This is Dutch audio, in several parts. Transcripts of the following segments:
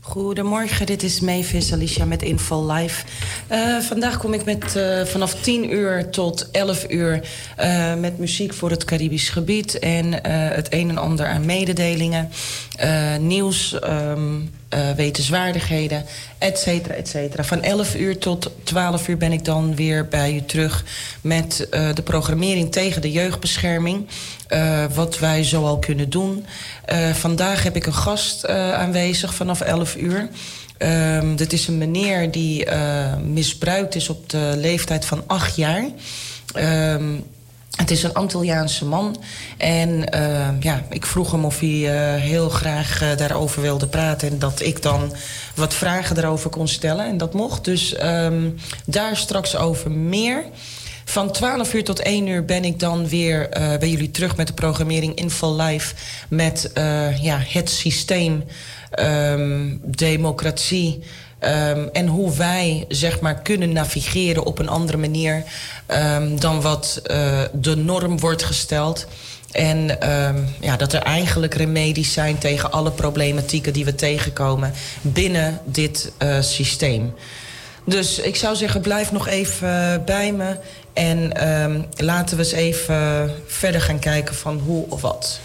Goedemorgen, dit is Mavis Alicia met Info Live. Vandaag kom ik met vanaf 10 uur tot 11 uur met muziek voor het Caribisch gebied en het een en ander aan mededelingen, nieuws, wetenswaardigheden, et cetera, et cetera. Van 11 uur tot 12 uur ben ik dan weer bij u terug met de programmering tegen de jeugdbescherming. Wat wij zoal kunnen doen. Vandaag heb ik een gast aanwezig vanaf 11 uur. Dit is een meneer die misbruikt is op de leeftijd van 8 jaar. Het is een Antilliaanse man. En ik vroeg hem of hij heel graag daarover wilde praten. En dat ik dan wat vragen daarover kon stellen. En dat mocht. Dus daar straks over meer. Van 12 uur tot 1 uur ben ik dan weer bij jullie terug met de programmering Info Live. Met het systeem, democratie. En hoe wij zeg maar kunnen navigeren op een andere manier dan wat de norm wordt gesteld. En dat er eigenlijk remedies zijn tegen alle problematieken die we tegenkomen binnen dit systeem. Dus ik zou zeggen, blijf nog even bij me. En laten we eens even verder gaan kijken van hoe of wat.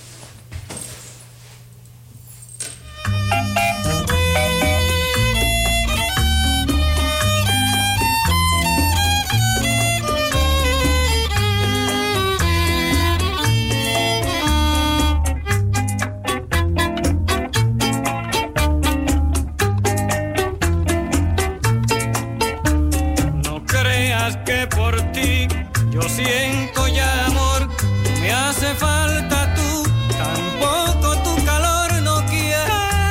Siento ya amor, me hace falta tú, tampoco tu calor no quiero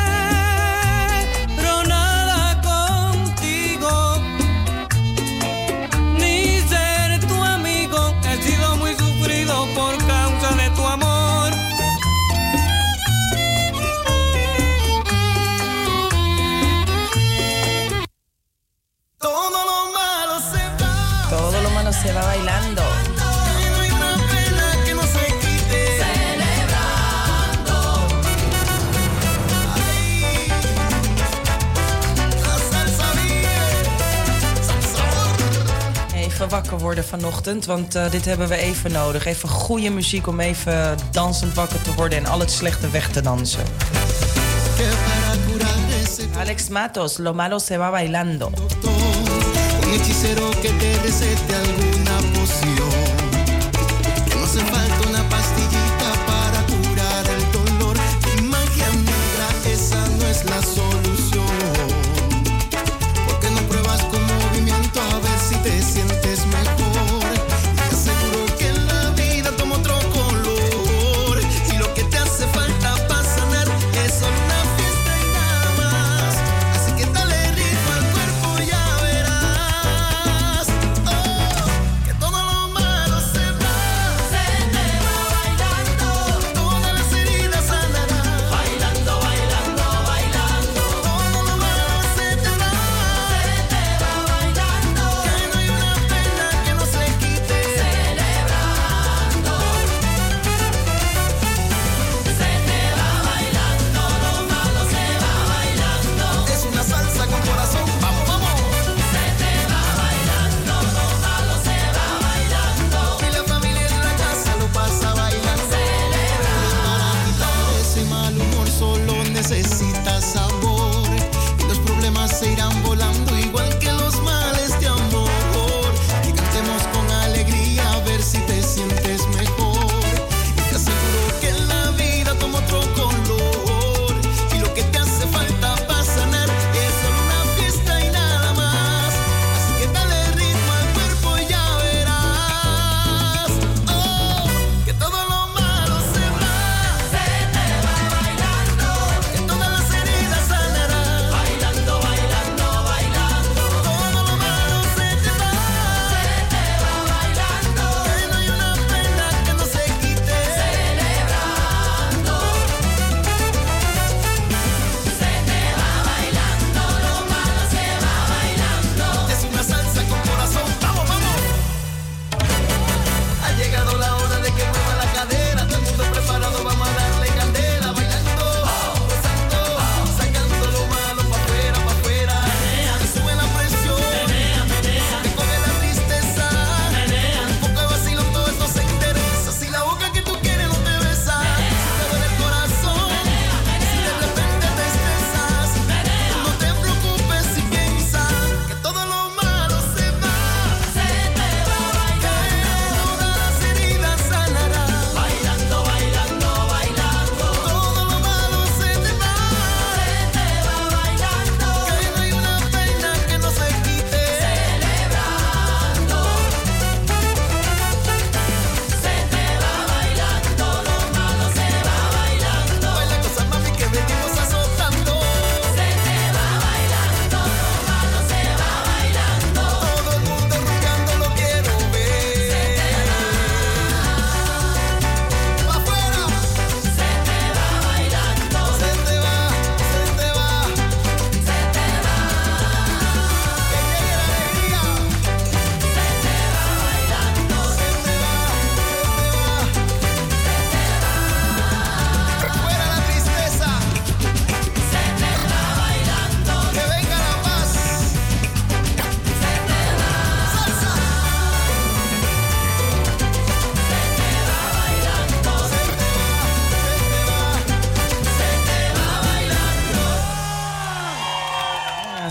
nada contigo, ni ser tu amigo, he sido muy sufrido por causa de tu amor. Todo lo malo se va. Todo lo malo se va bailando. Even wakker worden vanochtend, want dit hebben we even nodig. Even goede muziek om even dansend wakker te worden en al het slechte weg te dansen. Alex Matos, lo malo se va bailando. Un hechicero que te recete alguna poción. Que no hace falta una pastillita para curar el dolor. Y magia negra, esa no es la solución. Porque no pruebas con movimiento a ver si te sientes mejor. Y te aseguro que en la vida toma otro color. Y lo que te hace falta para sanar es solo una fiesta y nada más. Así que dale ritmo al cuerpo, ya verás. Oh, que todo lo malo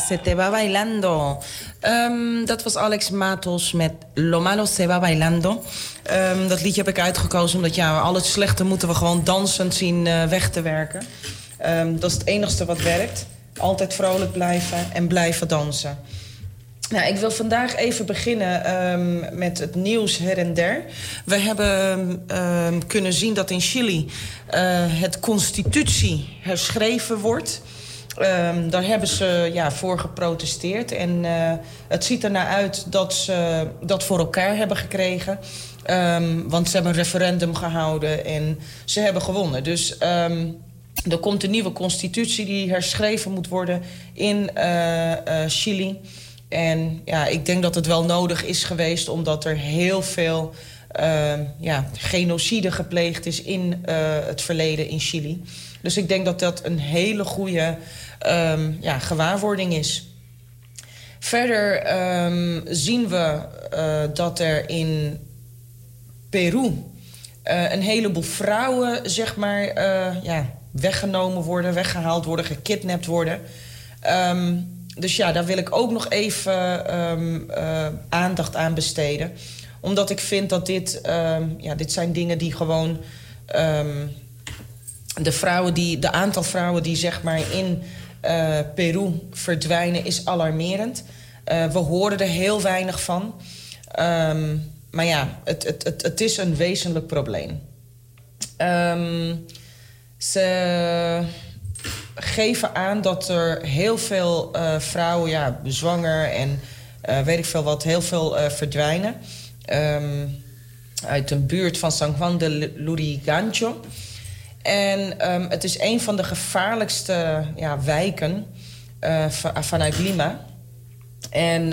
Se te va bailando. Dat was Alex Matos met Lo malo se va bailando. Dat liedje heb ik uitgekozen omdat al het slechte moeten we gewoon dansend zien weg te werken. Dat is het enigste wat werkt. Altijd vrolijk blijven en blijven dansen. Nou, ik wil vandaag even beginnen met het nieuws her en der. We hebben kunnen zien dat in Chili het constitutie herschreven wordt. Daar hebben ze voor geprotesteerd. En het ziet ernaar uit dat ze dat voor elkaar hebben gekregen. Want ze hebben een referendum gehouden en ze hebben gewonnen. Dus er komt een nieuwe constitutie die herschreven moet worden in Chili. En ik denk dat het wel nodig is geweest omdat er heel veel genocide gepleegd is in het verleden in Chili. Dus ik denk dat dat een hele goede gewaarwording is. Verder zien we dat er in Peru een heleboel vrouwen, weggenomen worden, weggehaald worden, gekidnapt worden. Dus daar wil ik ook nog even aandacht aan besteden. Omdat ik vind dat dit zijn dingen die gewoon de aantal vrouwen die in Peru verdwijnen is alarmerend. We horen er heel weinig van. Maar het is een wezenlijk probleem. Ze geven aan dat er heel veel vrouwen zwanger en weet ik veel wat, heel veel verdwijnen. Uit een buurt van San Juan de Lurigancho. En het is een van de gevaarlijkste wijken vanuit Lima. En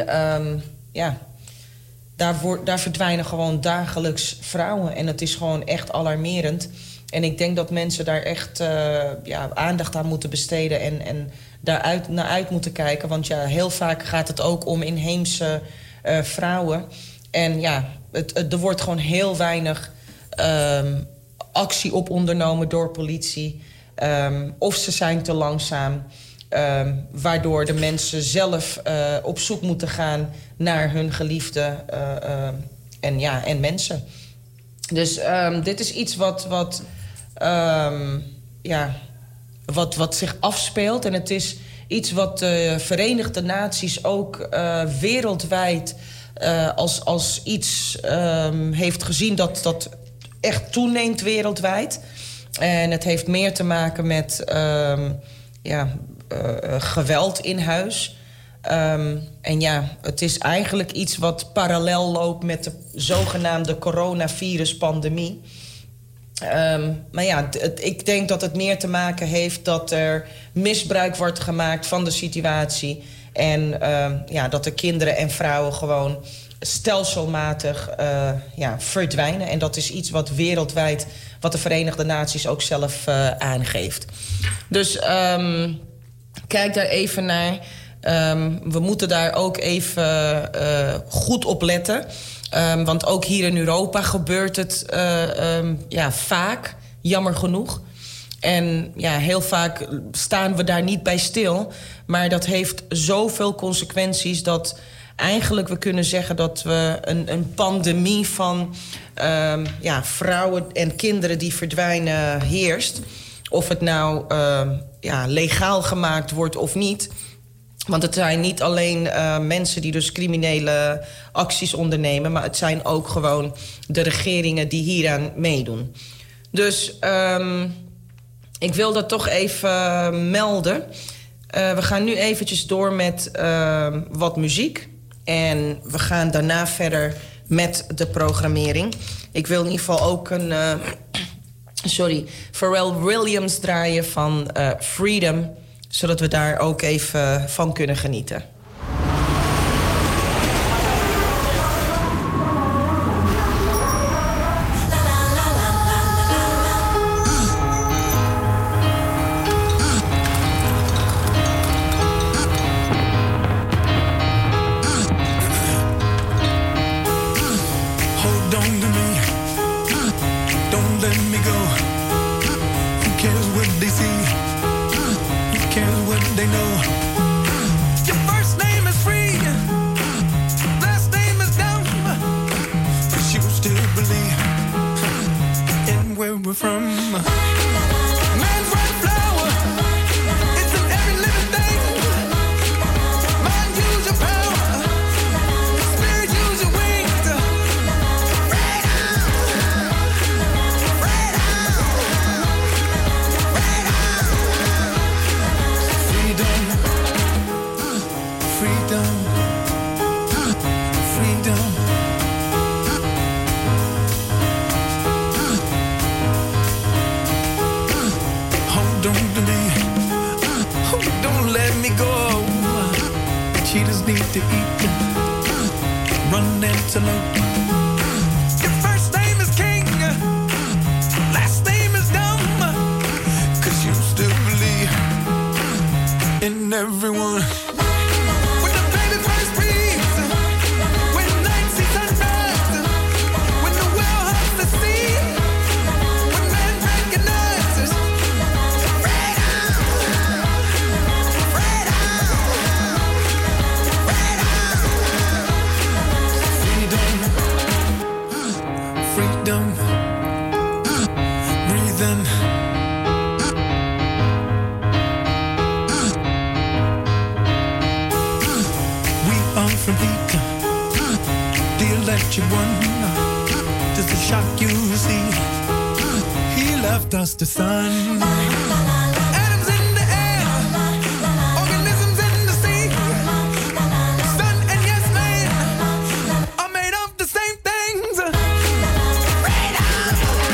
daar verdwijnen gewoon dagelijks vrouwen. En het is gewoon echt alarmerend. En ik denk dat mensen daar echt aandacht aan moeten besteden en daaruit naar uit moeten kijken. Want heel vaak gaat het ook om inheemse vrouwen. En er wordt gewoon heel weinig actie op ondernomen door politie. Of ze zijn te langzaam. Waardoor de mensen zelf op zoek moeten gaan naar hun geliefde en mensen. Dus dit is iets wat zich afspeelt. En het is iets wat de Verenigde Naties ook wereldwijd als iets heeft gezien dat echt toeneemt wereldwijd. En het heeft meer te maken met geweld in huis. Het is eigenlijk iets wat parallel loopt met de zogenaamde coronavirus-pandemie. Ik denk dat het meer te maken heeft dat er misbruik wordt gemaakt van de situatie. En dat de kinderen en vrouwen gewoon stelselmatig verdwijnen. En dat is iets wat wereldwijd, wat de Verenigde Naties ook zelf aangeeft. Dus kijk daar even naar. We moeten daar ook even goed op letten. Want ook hier in Europa gebeurt het vaak, jammer genoeg. En heel vaak staan we daar niet bij stil. Maar dat heeft zoveel consequenties dat eigenlijk we kunnen zeggen dat we een pandemie van vrouwen en kinderen die verdwijnen heerst. Of het nou legaal gemaakt wordt of niet. Want het zijn niet alleen mensen die dus criminele acties ondernemen, maar het zijn ook gewoon de regeringen die hieraan meedoen. Dus ik wil dat toch even melden. We gaan nu eventjes door met wat muziek. En we gaan daarna verder met de programmering. Ik wil in ieder geval ook een Pharrell Williams draaien van Freedom, zodat we daar ook even van kunnen genieten. They know Your first name is free, last name is dumb, 'cause you still believe in where we're from. Man's right flower, it's in every living thing. Mind, use your power, spirit, use your wings. Freedom, freedom, freedom. Hold on to me, don't let me go. Cheetahs need to eat, run antelope. Your first name is king, last name is dumb, 'cause you still believe in everyone. When the baby first breathes, when night sees sunrise, when the whale hugs the sea, when man recognizes freedom, freedom, breathe in. We are from heat, the electric one. Just the shock you see. He left us the sun. Atoms in the air, organisms in the sea. Sun and yes man are made of the same things. Freedom,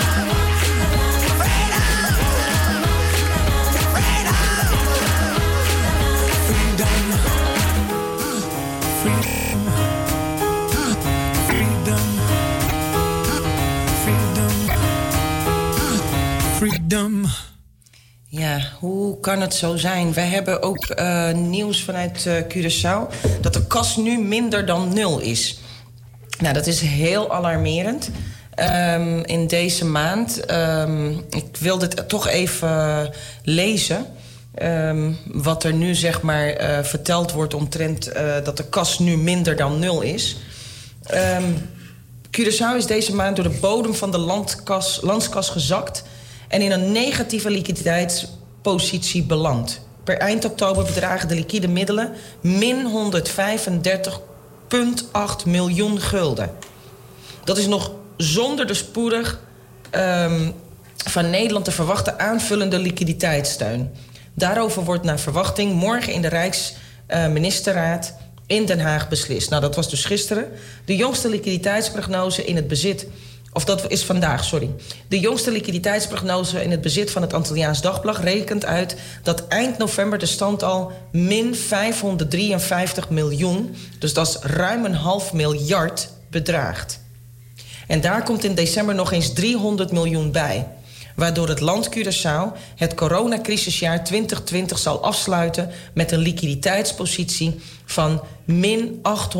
freedom. Ja, hoe kan het zo zijn? Wij hebben ook nieuws vanuit Curaçao dat de kas nu minder dan 0 is. Nou, dat is heel alarmerend. In deze maand, ik wil dit toch even lezen. Wat er nu zeg maar verteld wordt omtrent dat de kas nu minder dan 0 is. Curaçao is deze maand door de bodem van de landskas gezakt en in een negatieve liquiditeitspositie beland. Per eind oktober bedragen de liquide middelen min 135,8 miljoen gulden. Dat is nog zonder de spoedig van Nederland te verwachten aanvullende liquiditeitssteun. Daarover wordt naar verwachting morgen in de Rijksministerraad in Den Haag beslist. Nou, dat was dus gisteren. De jongste liquiditeitsprognose in het bezit... Of dat is vandaag, sorry. De jongste liquiditeitsprognose in het bezit van het Antilliaans Dagblad rekent uit dat eind november de stand al min 553 miljoen... dus dat is ruim een half miljard bedraagt. En daar komt in december nog eens 300 miljoen bij, waardoor het land Curaçao het coronacrisisjaar 2020 zal afsluiten met een liquiditeitspositie van min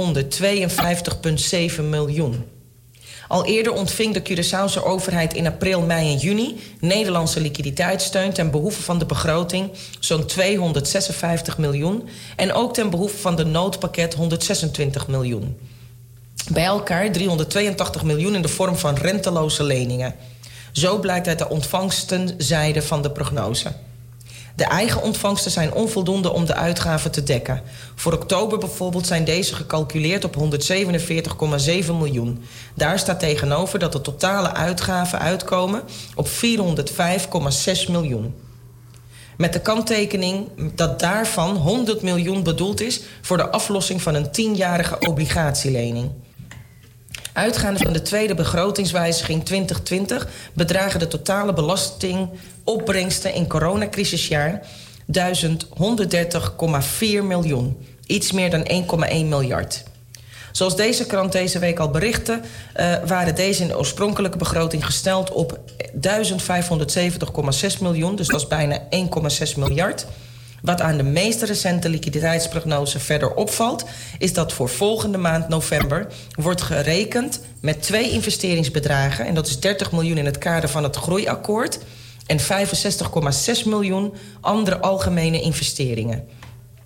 852,7 miljoen. Al eerder ontving de Curaçaose overheid in april, mei en juni Nederlandse liquiditeitssteun ten behoeve van de begroting zo'n 256 miljoen en ook ten behoeve van de noodpakket 126 miljoen. Bij elkaar 382 miljoen in de vorm van renteloze leningen. Zo blijkt uit de ontvangstenzijde van de prognose. De eigen ontvangsten zijn onvoldoende om de uitgaven te dekken. Voor oktober bijvoorbeeld zijn deze gecalculeerd op 147,7 miljoen. Daar staat tegenover dat de totale uitgaven uitkomen op 405,6 miljoen. Met de kanttekening dat daarvan 100 miljoen bedoeld is voor de aflossing van een 10-jarige obligatielening. Uitgaande van de tweede begrotingswijziging 2020 bedragen de totale belastingopbrengsten in coronacrisisjaar 1.130,4 miljoen. Iets meer dan 1,1 miljard. Zoals deze krant deze week al berichtte, waren deze in de oorspronkelijke begroting gesteld op 1.570,6 miljoen. Dus dat is bijna 1,6 miljard. Wat aan de meest recente liquiditeitsprognose verder opvalt, is dat voor volgende maand november wordt gerekend met 2 investeringsbedragen. En dat is 30 miljoen in het kader van het groeiakkoord en 65,6 miljoen andere algemene investeringen.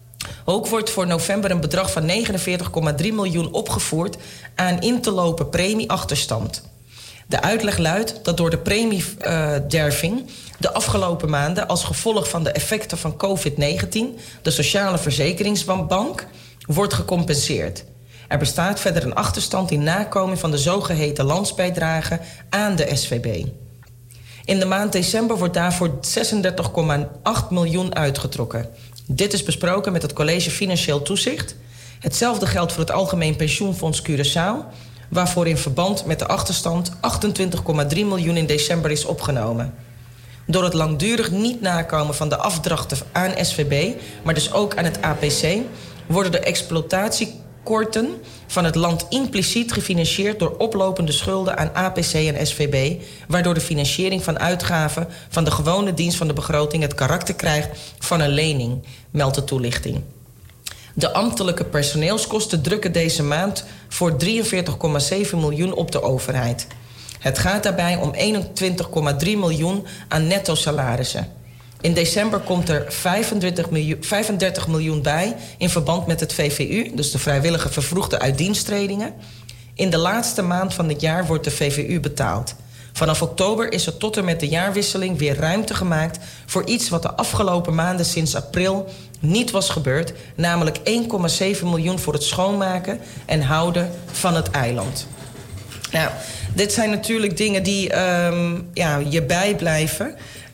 Ook wordt voor november een bedrag van 49,3 miljoen opgevoerd aan in te lopen premieachterstand. De uitleg luidt dat door de premiederving de afgelopen maanden als gevolg van de effecten van COVID-19 de Sociale Verzekeringsbank wordt gecompenseerd. Er bestaat verder een achterstand in nakoming van de zogeheten landsbijdrage aan de SVB. In de maand december wordt daarvoor 36,8 miljoen uitgetrokken. Dit is besproken met het College Financieel Toezicht. Hetzelfde geldt voor het Algemeen Pensioenfonds Curaçao, waarvoor in verband met de achterstand 28,3 miljoen in december is opgenomen. Door het langdurig niet nakomen van de afdrachten aan SVB, maar dus ook aan het APC, worden de exploitatiekorten van het land impliciet gefinancierd door oplopende schulden aan APC en SVB, waardoor de financiering van uitgaven van de gewone dienst van de begroting het karakter krijgt van een lening, meldt de toelichting. De ambtelijke personeelskosten drukken deze maand voor 43,7 miljoen op de overheid. Het gaat daarbij om 21,3 miljoen aan netto salarissen. In december komt er 35 miljoen bij in verband met het VVU, dus de vrijwillige vervroegde uitdiensttredingen. In de laatste maand van het jaar wordt de VVU betaald. Vanaf oktober is er tot en met de jaarwisseling weer ruimte gemaakt voor iets wat de afgelopen maanden sinds april niet was gebeurd, namelijk 1,7 miljoen voor het schoonmaken en houden van het eiland. Nou, dit zijn natuurlijk dingen die je bijblijven.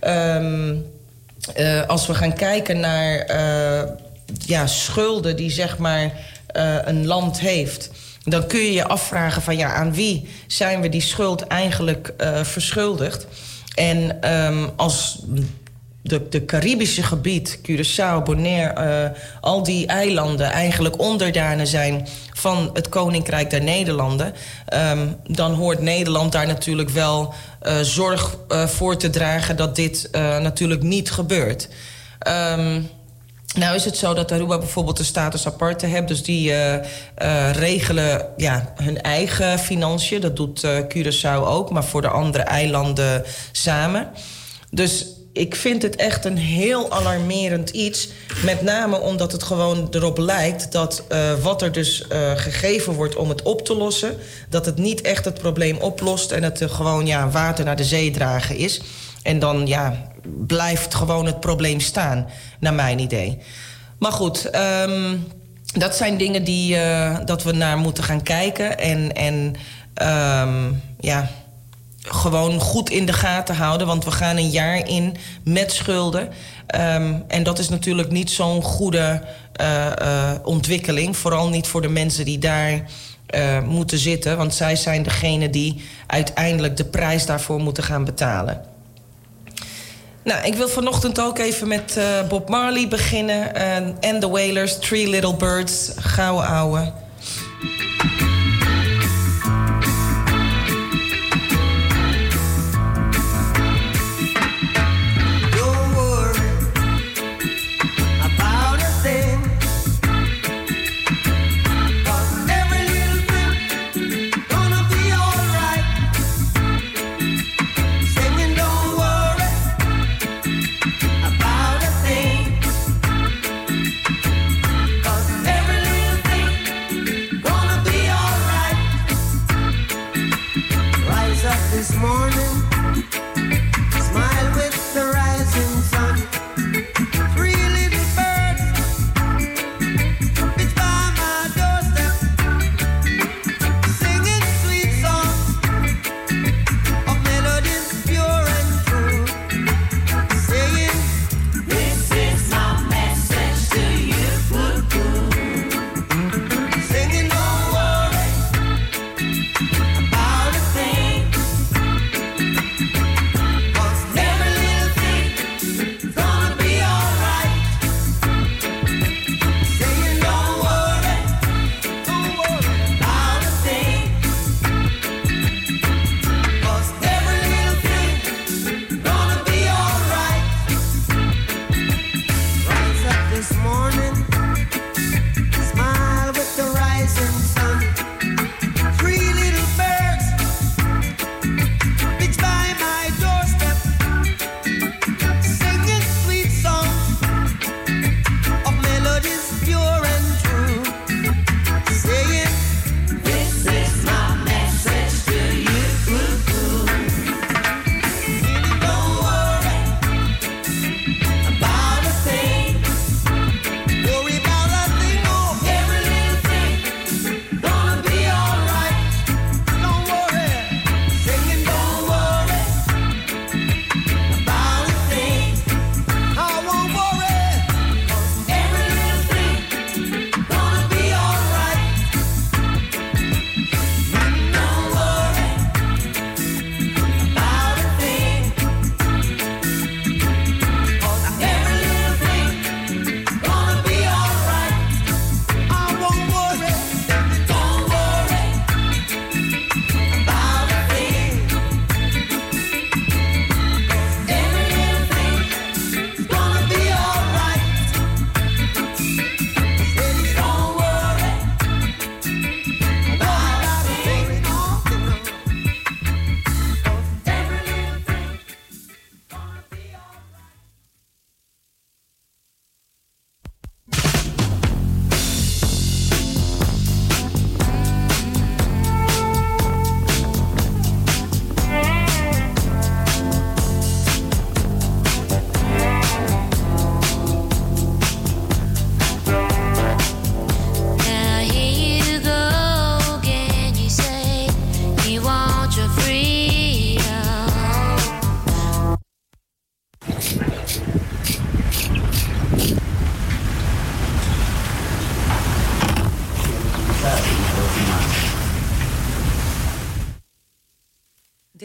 Als we gaan kijken naar schulden die zeg maar een land heeft, dan kun je je afvragen van aan wie zijn we die schuld eigenlijk verschuldigd. En als de Caribische gebied, Curaçao, Bonaire, al die eilanden eigenlijk onderdanen zijn van het Koninkrijk der Nederlanden, dan hoort Nederland daar natuurlijk wel zorg voor te dragen dat dit natuurlijk niet gebeurt. Nou is het zo dat Aruba bijvoorbeeld de status aparte heeft, dus die regelen hun eigen financiën. Dat doet Curaçao ook, maar voor de andere eilanden samen. Dus ik vind het echt een heel alarmerend iets. Met name omdat het gewoon erop lijkt dat wat er dus gegeven wordt om het op te lossen, dat het niet echt het probleem oplost en het gewoon water naar de zee dragen is. En dan blijft gewoon het probleem staan, naar mijn idee. Maar goed, dat zijn dingen die dat we naar moeten gaan kijken. En gewoon goed in de gaten houden. Want we gaan een jaar in met schulden. En dat is natuurlijk niet zo'n goede ontwikkeling. Vooral niet voor de mensen die daar moeten zitten. Want zij zijn degene die uiteindelijk de prijs daarvoor moeten gaan betalen. Nou, ik wil vanochtend ook even met Bob Marley beginnen. En The Wailers, Three Little Birds, gouden ouwe. Pure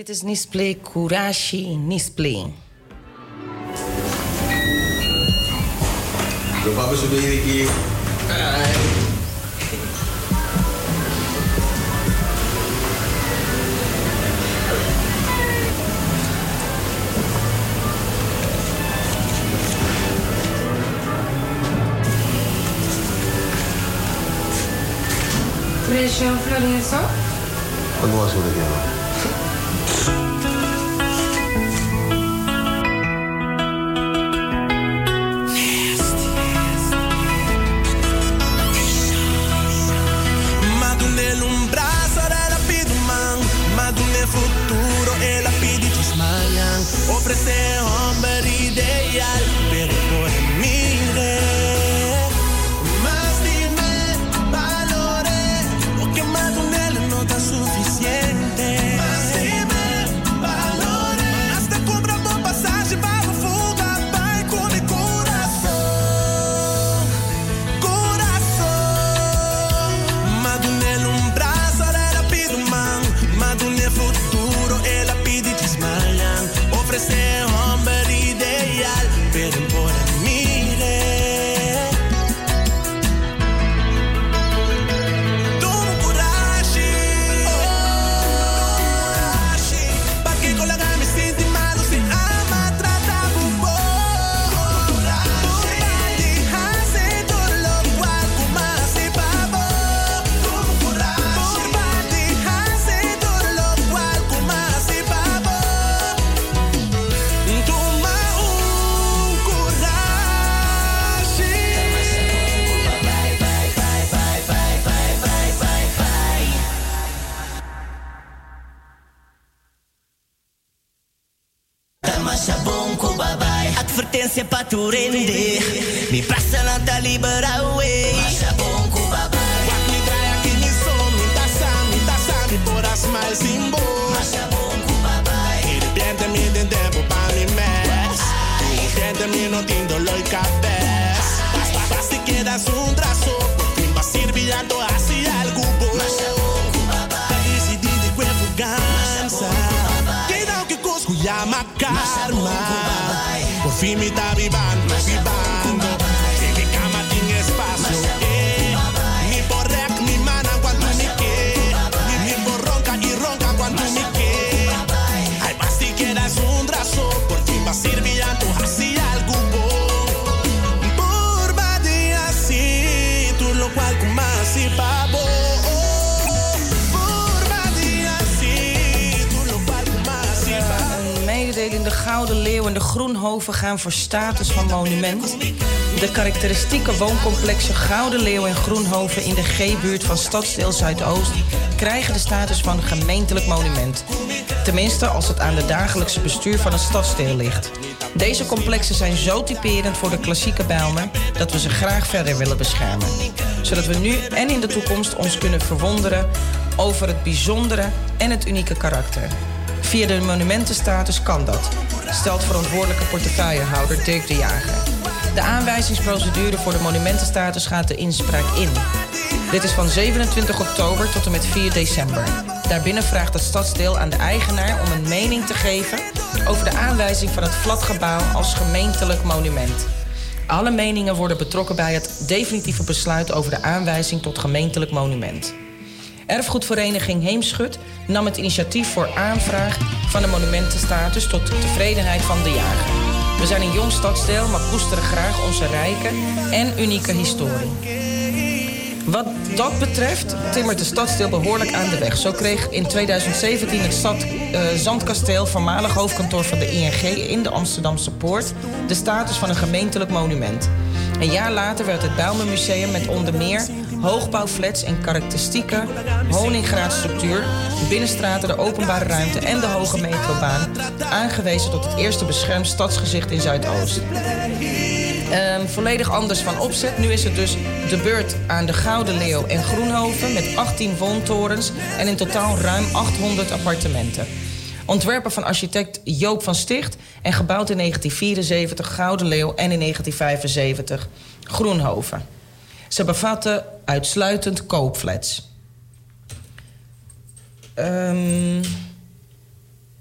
Dit is Nisplay Kurashi Nisplay. Lo papa sudah ini. Presión Florenzo. ¿Cuándo vas a ver qué va? Futuro e la pidi ci smaglian ofrece hombre ideal pero por mire más dime valores porque más de un él no está suficiente más dime valores hasta compra por pasaje para un fuga vai con mi corazón más de un él un brazo de la pidi man más de un futuro e la pidi ci smaglian ofrece hombre ideal pero por mire Tomo coraje pa' que con la gana me siente malo se ama trata bubo por ti hace todo lo cual como hace pavo Tomo coraje por ti hace todo lo cual como hace pavo Toma un coraje Tamasha bonko babai Advertência pra tu render Me passa na tá liberar way Tamasha bonko babai Wak me trai aqui me som Me taça Me por as mais simbo Tamasha bonko babai E repente me den tempo pa me mes Repente me no tindo loi cabez Basta que das un trazo Por fin va sirviando así algo bom Tamasha bonko babai Decididi que fuganza Que não que cusco llama karma Por fin me tá vivando Que mi cama tiene espacio Mi borrec, mi mana cuando me quede Mi borronca y ronca cuando me quede Ay, más si quedas un brazo Por fin va sirviendo así algo bom Por día así Tú lo cual con más y pavo Por día así Tú lo cual con más y pavo Een mededeling: de Gouden Leeuw en de Groenhoven gaan voor status van monument. De karakteristieke wooncomplexen Gouden Leeuw en Groenhoven in de G-buurt van Stadsdeel Zuidoost krijgen de status van gemeentelijk monument. Tenminste als het aan het dagelijkse bestuur van het stadsdeel ligt. Deze complexen zijn zo typerend voor de klassieke Bijlmer dat we ze graag verder willen beschermen. Zodat we nu en in de toekomst ons kunnen verwonderen over het bijzondere en het unieke karakter. Via de monumentenstatus kan dat, stelt verantwoordelijke portefeuillehouder Dirk de Jager. De aanwijzingsprocedure voor de monumentenstatus gaat de inspraak in. Dit is van 27 oktober tot en met 4 december. Daarbinnen vraagt het stadsdeel aan de eigenaar om een mening te geven over de aanwijzing van het flatgebouw als gemeentelijk monument. Alle meningen worden betrokken bij het definitieve besluit over de aanwijzing tot gemeentelijk monument. Erfgoedvereniging Heemschut nam het initiatief voor aanvraag van de monumentenstatus tot tevredenheid van de jager. We zijn een jong stadsdeel, maar koesteren graag onze rijke en unieke historie. Wat dat betreft timmert de stadsdeel behoorlijk aan de weg. Zo kreeg in 2017 het Zandkasteel, voormalig hoofdkantoor van de ING in de Amsterdamse Poort, de status van een gemeentelijk monument. Een jaar later werd het Bijlmermuseum met onder meer hoogbouwflats en karakteristieke honingraadstructuur, binnenstraten, de openbare ruimte en de hoge metrobaan aangewezen tot het eerste beschermd stadsgezicht in Zuidoost. Volledig anders van opzet. Nu is het dus de beurt aan de Gouden Leeuw en Groenhoven met 18 woontorens en in totaal ruim 800 appartementen. Ontwerpen van architect Joop van Sticht en gebouwd in 1974 Gouden Leeuw en in 1975 Groenhoven. Ze bevatten uitsluitend koopflats.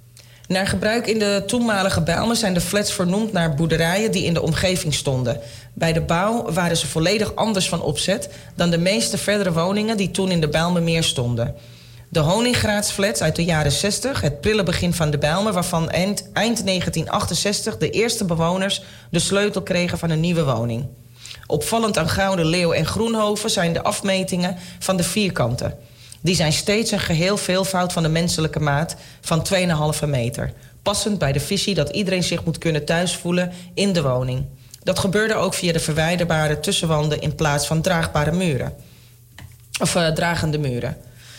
Naar gebruik in de toenmalige Bijlmer zijn de flats vernoemd naar boerderijen die in de omgeving stonden. Bij de bouw waren ze volledig anders van opzet dan de meeste verdere woningen die toen in de Bijlmermeer stonden. De Honingraadsflats uit de jaren 60, het prille begin van de Bijlmer, waarvan eind 1968 de eerste bewoners de sleutel kregen van een nieuwe woning. Opvallend aan Gouden Leeuw en Groenhoven zijn de afmetingen van de vierkanten. Die zijn steeds een geheel veelvoud van de menselijke maat van 2,5 meter. Passend bij de visie dat iedereen zich moet kunnen thuisvoelen in de woning. Dat gebeurde ook via de verwijderbare tussenwanden in plaats van draagbare muren. Of dragende muren.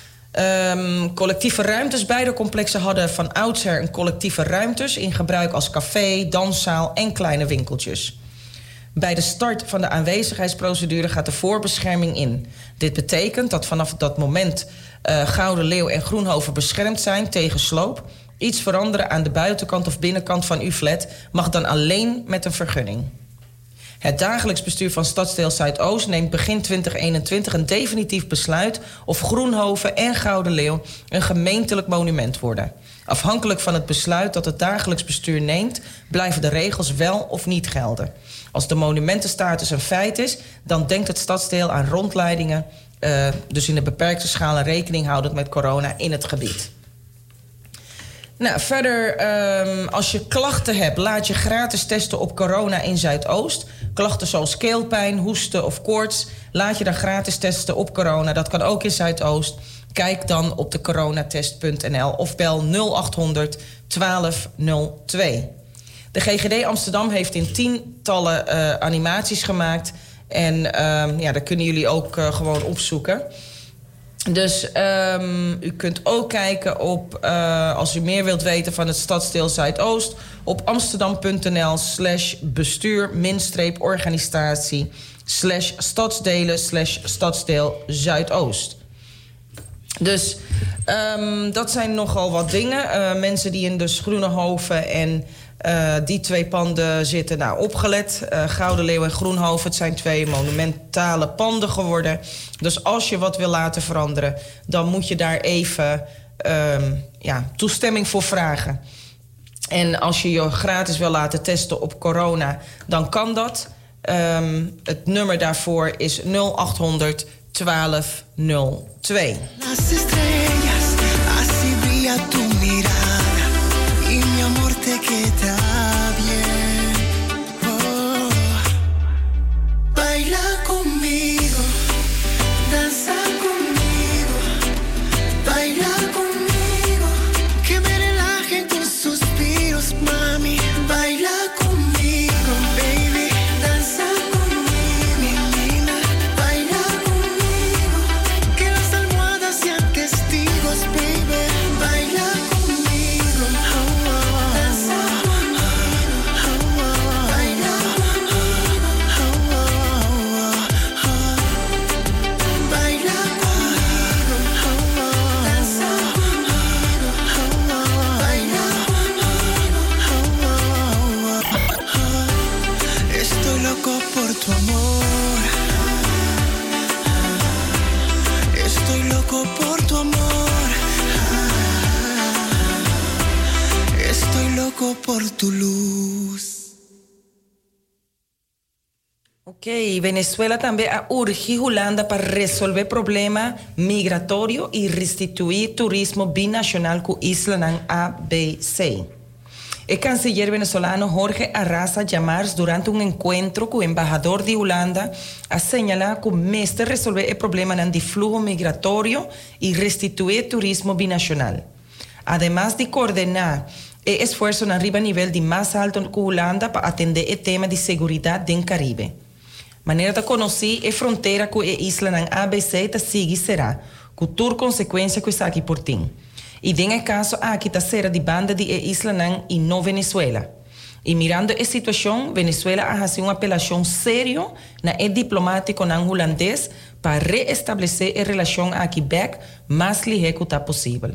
Collectieve ruimtes. Beide complexen hadden van oudsher een collectieve ruimtes in gebruik als café, danszaal en kleine winkeltjes. Bij de start van de aanwezigheidsprocedure gaat de voorbescherming in. Dit betekent dat vanaf dat moment Gouden Leeuw en Groenhoven beschermd zijn tegen sloop. Iets veranderen aan de buitenkant of binnenkant van uw flat mag dan alleen met een vergunning. Het dagelijks bestuur van Stadsdeel Zuidoost neemt begin 2021 een definitief besluit of Groenhoven en Gouden Leeuw een gemeentelijk monument worden. Afhankelijk van het besluit dat het dagelijks bestuur neemt, blijven de regels wel of niet gelden. Als de monumentenstatus een feit is, dan denkt het stadsdeel aan rondleidingen, dus in de beperkte schaal en rekening houdend met corona in het gebied. Nou, verder, als je klachten hebt, laat je gratis testen op corona in Zuidoost. Klachten zoals keelpijn, hoesten of koorts, laat je dan gratis testen op corona. Dat kan ook in Zuidoost. Kijk dan op de coronatest.nl of bel 0800 1202. De GGD Amsterdam heeft in tientallen animaties gemaakt. En daar kunnen jullie ook gewoon opzoeken. Dus u kunt ook kijken op, als u meer wilt weten van het Stadsdeel Zuidoost, op amsterdam.nl/bestuur-organisatie/stadsdelen/stadsdeel Zuidoost. Dus dat zijn nogal wat dingen. Mensen die in de Groenhoven en die twee panden zitten. Nou, opgelet. Gouden Leeuw en Groenhoven. Het zijn twee monumentale panden geworden. Dus als je wat wil laten veranderen, dan moet je daar even toestemming voor vragen. En als je je gratis wil laten testen op corona, dan kan dat. Het nummer daarvoor is 0800 1202. Las estrellas, así brilla tu mirada y mi amor te queda bien. Oh, baila conmigo, danza conmigo, baila conmigo, que me relajen tus suspiros, mami. Baila conmigo, baby, danza conmigo, mi nena, baila conmigo, que las almohadas sean testigos, baby. Baila conmigo, oh, oh, danza conmigo, oh, oh, baila conmigo, oh, oh, oh, baila conmigo, oh, oh, danza conmigo, oh, oh, baila conmigo, oh, oh, estoy loco por tu amor. Estoy loco por tu amor. Estoy loco por tu luz. Ok, Venezuela também urge Holanda para resolver problema migratorio y restituir turismo binacional con isla ng ABC. El canciller venezolano Jorge Arraza Llamars, durante un encuentro con el embajador de Holanda, ha señalado que meste resolver el problema del flujo migratorio y restituir turismo binacional. Además de coordinar el esfuerzo en arriba nivel de más alto con Holanda para atender el tema de seguridad del Caribe. Manera de conocer la frontera con la isla ng ABC ta sigue será, con toda consecuencia que está aquí por ti. Y en el caso aquí ta será de banda de la isla ng y no Venezuela. Y mirando la situación, Venezuela ha hecho una apelación serio na el diplomático ng holandés para reestablecer la relación aquí back más ligero posible.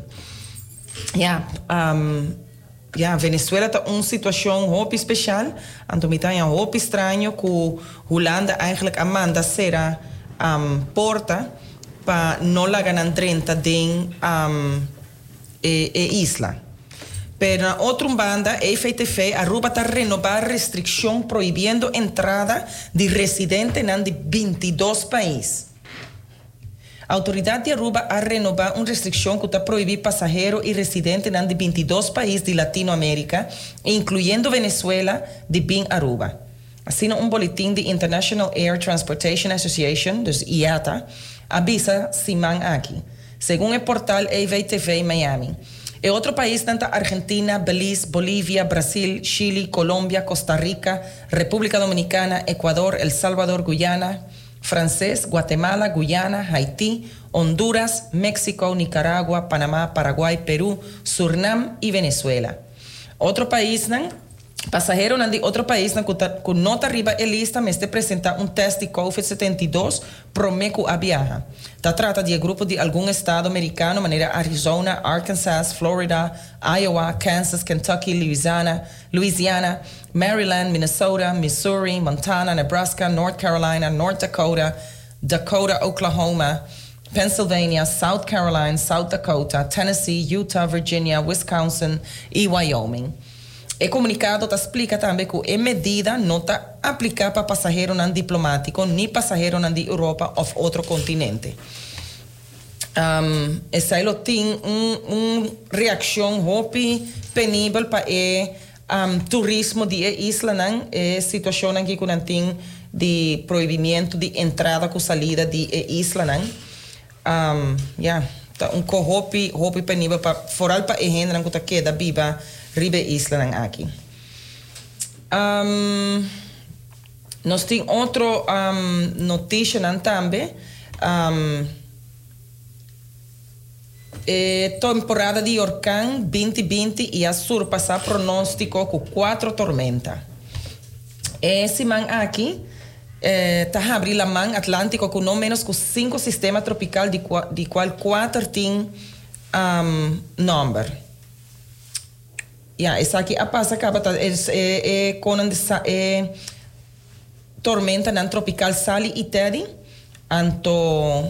Venezuela está una situación muy especial. Antomita é muito estranho que Holanda eigenlijk amanda será porta para no la ganan 30 den isla. Pero na outra banda, EFTV, Aruba está renovar restrição proibindo entrada de residente de 22 países. A autoridade de Aruba a renovar uma restrição que está proibir passageiro e residente de 22 países de Latinoamérica, incluindo Venezuela, de BIM Aruba. Assim, boletim de International Air Transportation Association, dus IATA, avisa Simán aqui. Segundo o portal EFTV Miami. E outro país, tanto Argentina, Belize, Bolívia, Brasil, Chile, Colômbia, Costa Rica, República Dominicana, Equador, El Salvador, Guyana, Francés, Guatemala, Guyana, Haití, Honduras, México, Nicaragua, Panamá, Paraguay, Perú, Surinam e Venezuela. Outro país, passageiro de outro país que não está arriba a lista, mas te apresenta teste de COVID-72 promeco a viajar. Se trata de grupo de algum estado americano, maneira Arizona, Arkansas, Florida, Iowa, Kansas, Kentucky, Louisiana, Maryland, Minnesota, Missouri, Montana, Nebraska, North Carolina, North Dakota, Oklahoma, Pennsylvania, South Carolina, South Dakota, Tennessee, Utah, Virginia, Wisconsin e Wyoming. O comunicado explica também que a medida não está aplicada para passageiro não diplomático, nem passageiro não de Europa ou outro continente. Essa tem uma reação muito penível para o turismo de isla, a situação que não tem de proibimento de entrada com saída de isla. Tá hopi penível para foral para a gente que está queda viva ribe isla aqui. Nós temos outra notícia também. Temporada de huracán 2020 e a surpassar pronóstico com 4 tormentas. Esse man aqui está abrindo a man Atlântico com não menos que 5 sistemas tropicais, de qual 4 tem número. Essa aqui a passa acaba com tormenta nan tropical Sally e Teddy. Anto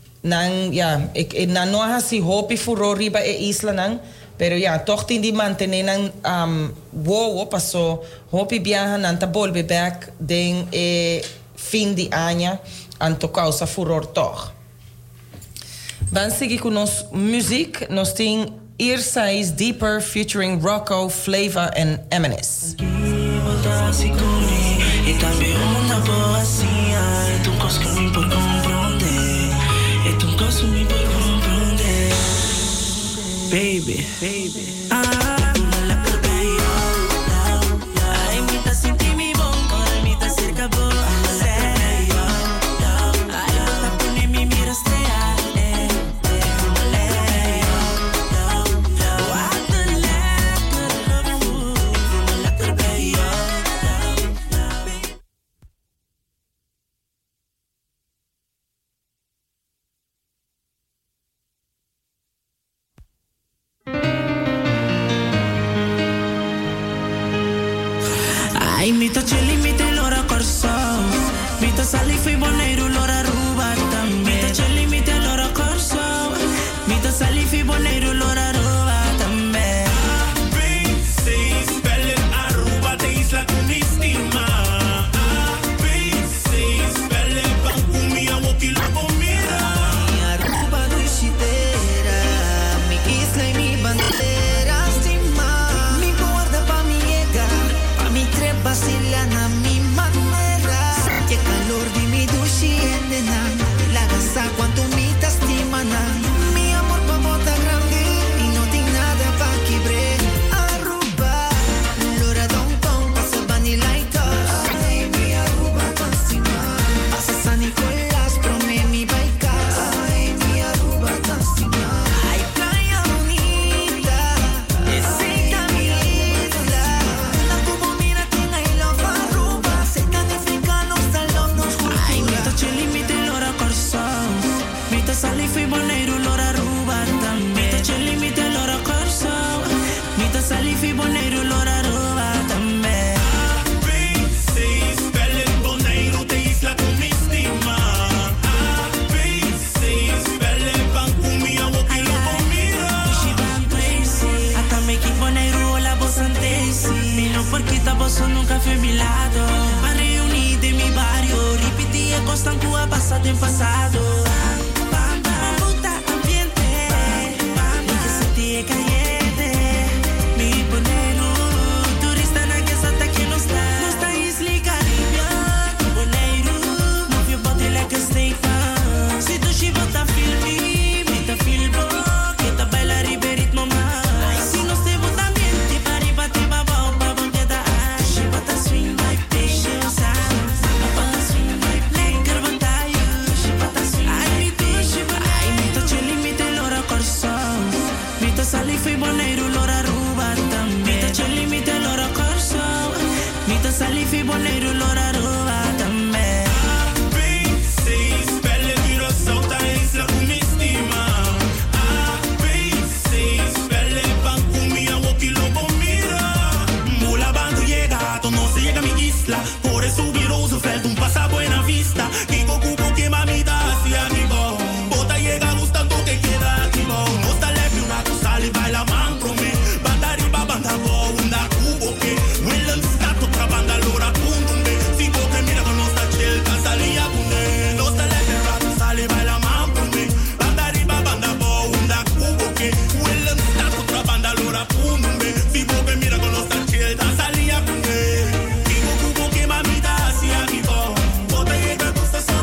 não há assim hopi furor riba e isla nan, pero toch tem de manter nan passou hopi viaja nan ta volve back den fim de ano anto causa furor toch. Vamos seguir com nossa música. Nós temos Ear Size Deeper featuring Rocco, Flava and Eminis. Baby, Mita chili, mita lora corso. Mita sali fi boneiro lora ruba também. Mita chili, mita lora corso. Mita sali fi boneiro lora ruba também. ABC, spellen Aruba de isla con estima. ABC, spellen Bangumi a wokila comida. Mi Aruba dulcitera, mi isla y mi bandera. Estima, mi borda pa mi llegar, pa mi trepa. Vacilana mi manera, que calor de mi dushi. pasado en pasado. Puta ambiente, y que se te caliente. Mi bonero, turista na que sata que no está Isla Caribe. Bonero, move your body like a snake. Si tu chivo ta feel me, ta feel bro, que ta baila ribe ritmo más. Si no se vota ambiente, pari bate baba opa bonte da. She bota swing like this, she usa. Bota swing like blinker bataille. She bota swing like this, she bota. Ai mito chili mite lora corso. Mito sali fui bonero lora ruba también. Mito chili mite lora corso. Mito sali fui bonero lora ruba también. Por eso subir Roosevelt, un pasa Buena Vista. Kiko Kubo que mamita hacia mi bo. Bota llega gustando que queda aquí bo. No está leve una cosa y baila man pro me. Banda riba banda bo, unda Kubo que. Willen stato tra banda lora pundumbe. Si bo que mira con nostra celta salia bune. No está leve una cosa y baila man pro me. Banda riba banda bo, unda Kubo que. Willen stato tra banda lora pundumbe. Si bo que mira con nostra celta salia bune. Mamita hacia mi bo, bota llega gusta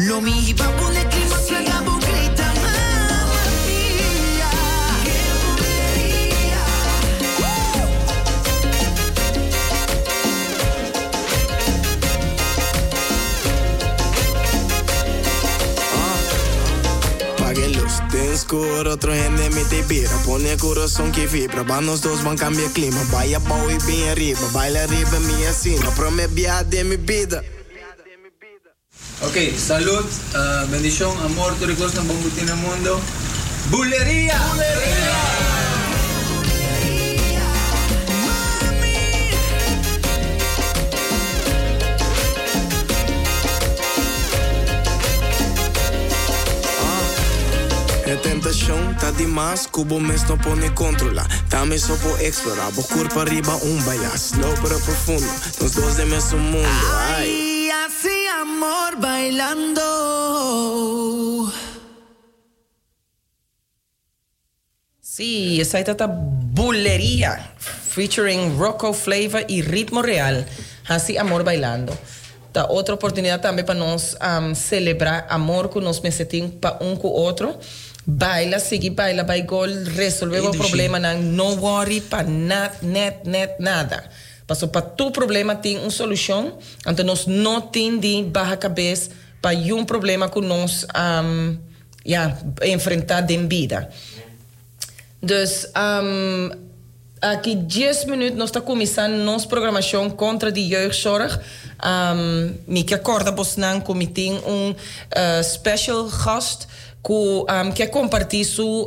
Lo mi iba pone clima que la bugrita, mamma mia. Que bulería. Pague luz, te escuro, otro gente me te vira. Pone corazón que vibra, van los dos van cambia clima. Vaya boy bien arriba, baila arriba mi asino. Promebia de mi vida. Ok, salud, bendición, amor, todos los que están en el mundo. ¡Bulería! ¡Bulería! É tentação, tá demais, cubo mês não pode controlar. Também só por explorar, vou corpo arriba baia. Slow pero profundo, nos dois de mesmo mundo. Ay, así amor bailando. Sí, esa es Bulería, featuring Rocco Flavor y Ritmo Real. Así amor bailando. Da outra oportunidade também para nós celebrar amor que nós mesetim para com o outro. Baila, seguir baila, vai gol, resolver o problema, não worry para nada. Passou para tu problema tem uma solução, então nós não tem de barra cabeça para um problema que nós enfrentar em vida. Dus aqui 10 minutos nós está começando nossa programação contra de jeugdzorg. Me que acorda bosnan com tem special gast que quer compartilhar sua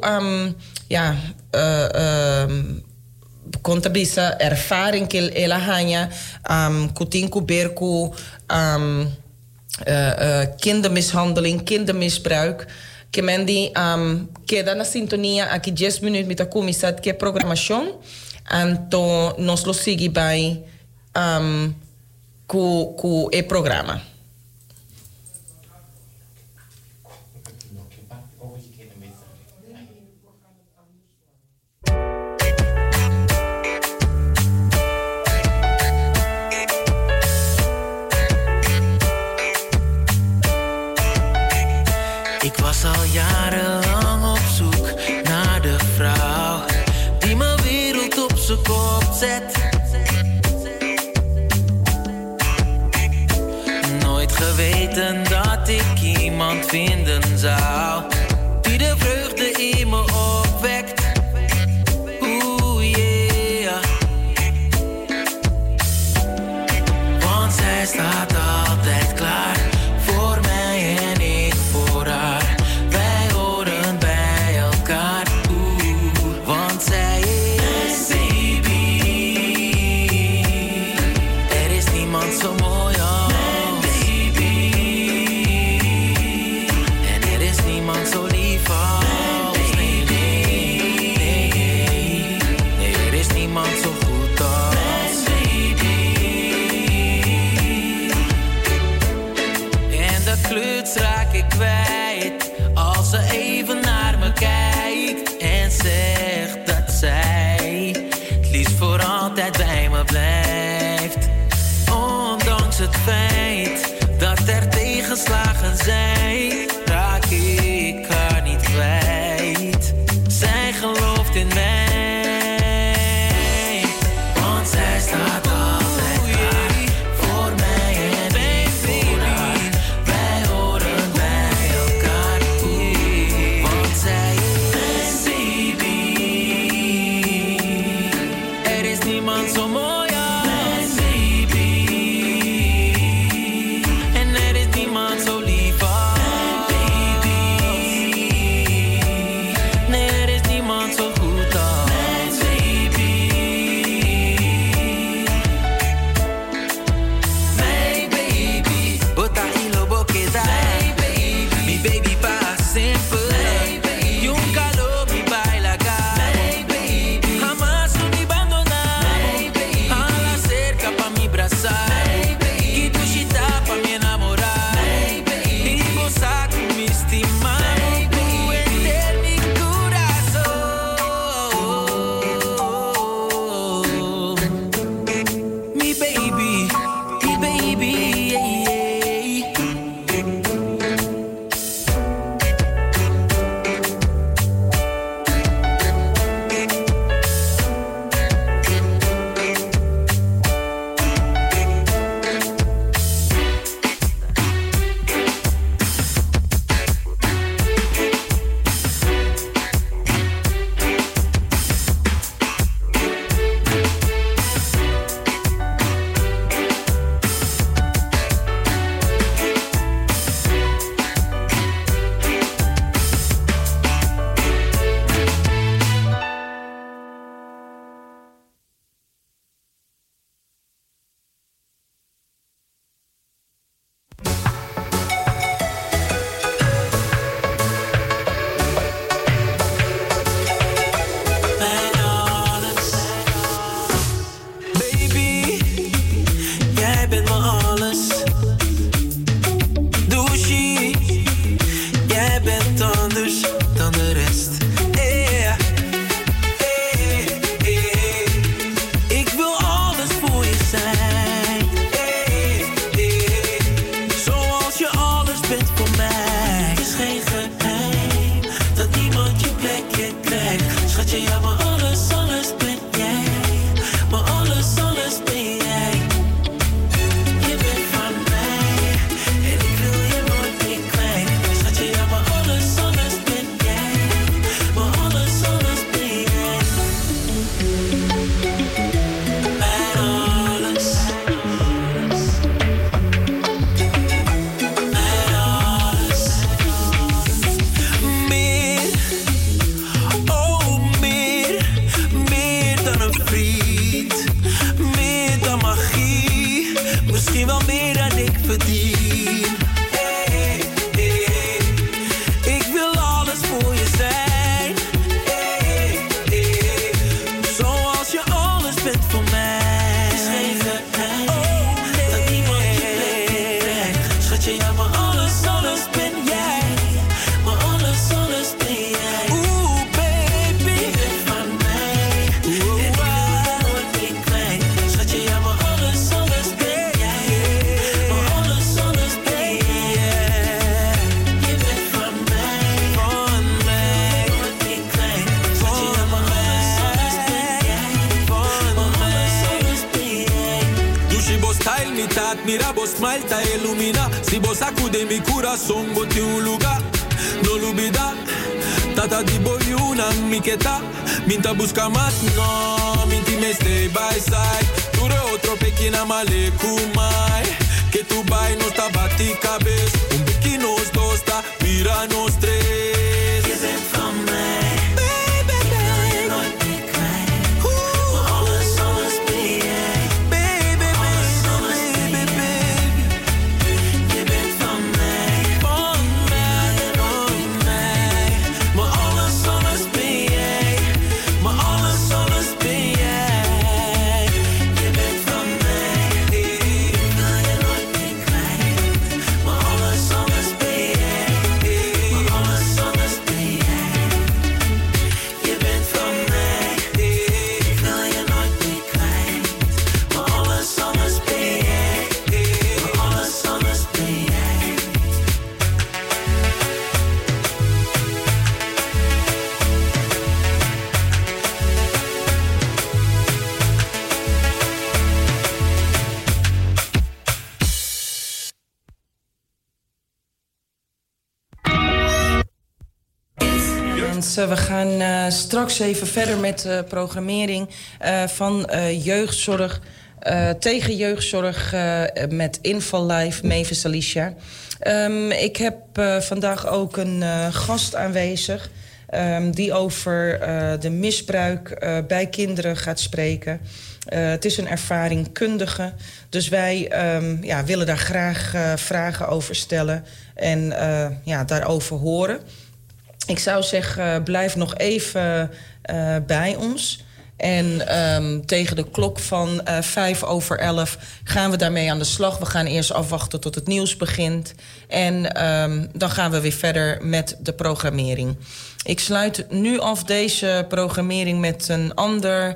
conta bisa ervaring que ela ganha que tem que ver com kindermishandeling, kindermisbruik. Que men die queda na sintonia aqui 10 minutos met a começar que programação. Então nós lo sigue by com o programa. Ik was al jarenlang op zoek naar de vrouw die mijn wereld op zijn kop zet. Nooit geweten dat ik iemand vinden zou die de vreugde in me opwekt. Oeh yeah. Want zij staat altijd klaar voor mij en ik voor haar. Wij horen bij elkaar. Oeh, want zij is baby. Er is niemand zo mooi als baby. En er is niemand zo lief als baby. Nee, er is niemand zo goed als baby. En dat kluts raak ik kwijt als ze even naar me kijkt en zegt dat zij het liefst voor altijd bij me blijft. Ondanks het feit dat er tegenslagen zijn, raak ik haar niet kwijt. Zij gelooft in mij, want zij staat altijd klaar voor mij en ik voor haar. Wij horen bij elkaar, want zij is baby. Er is niemand zo mooi als baby. En er is niemand zo lief als bo smile ta illumina. Si bo sacude mi corazón go ti un lugar. No lubida, tata di boyuna miketa. Minta busca más, no, minti me stay by side. Ture otro pequena male kumai. Que tu bai no sta batti cabeza. Un pequeno dos sta, mira nos tres. Je bent van mij. Baby, wil je nooit meer kwijt. Maar alles, alles ben jij. Baby, alles, alles ben jij. Je bent van mij. Van mij, van mij. Maar alles, alles ben jij. Maar alles, alles ben jij. Je bent van mij. Wil je nooit meer kwijt. Maar alles, alles ben jij. Maar alles, alles ben jij. Je bent van mij. Ik wil je nooit meer kwijt. Maar alles, alles ben jij. Maar alles, alles ben jij. We gaan straks even verder met de programmering van jeugdzorg. Tegen jeugdzorg met Inval Live, Mavis Alicia. Ik heb vandaag ook een gast aanwezig die over de misbruik bij kinderen gaat spreken. Het is een ervaringskundige, dus wij willen daar graag vragen over stellen en daarover horen. Ik zou zeggen, blijf nog even bij ons. En tegen de klok van 11:05 gaan we daarmee aan de slag. We gaan eerst afwachten tot het nieuws begint. En dan gaan we weer verder met de programmering. Ik sluit nu af deze programmering met een ander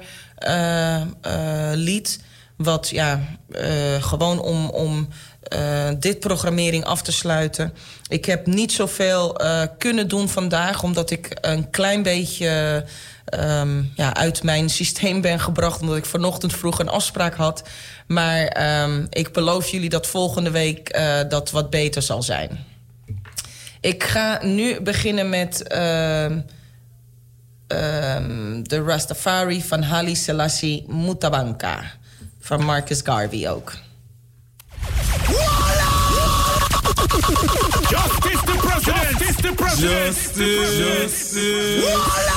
lied. Wat gewoon om dit programmering af te sluiten. Ik heb niet zoveel kunnen doen vandaag, omdat ik een klein beetje uit mijn systeem ben gebracht, omdat ik vanochtend vroeg een afspraak had. Maar ik beloof jullie dat volgende week dat wat beter zal zijn. Ik ga nu beginnen met de Rastafari van Haile Selassie Mutabanka. Van Marcus Garvey ook. Justice the president! Justice the president! Justice!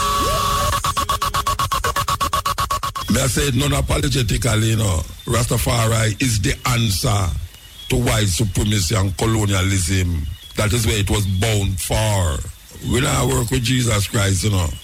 May I say it non-apologetically, you know, Rastafari is the answer to white supremacy and colonialism. That is where it was bound for. We now work with Jesus Christ, you know.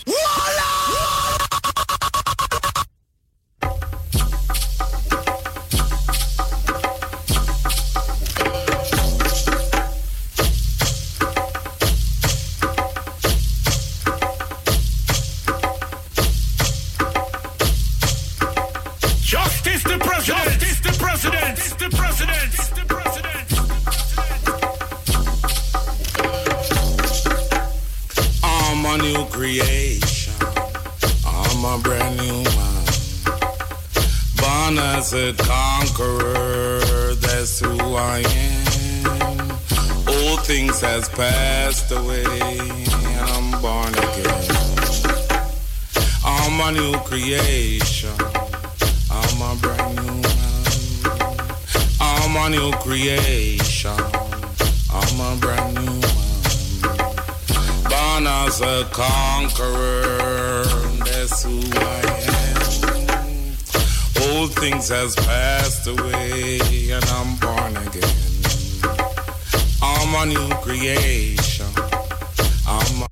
Creation, I'm a brand new man, born as a conqueror, that's who I am. All things has passed away, and I'm born again. I'm a new creation, I'm a brand new man. I'm a new creation, I'm a brand new man. Born as a conqueror, that's who I am. Old things has passed away, and I'm born again. I'm a new creation. I'm a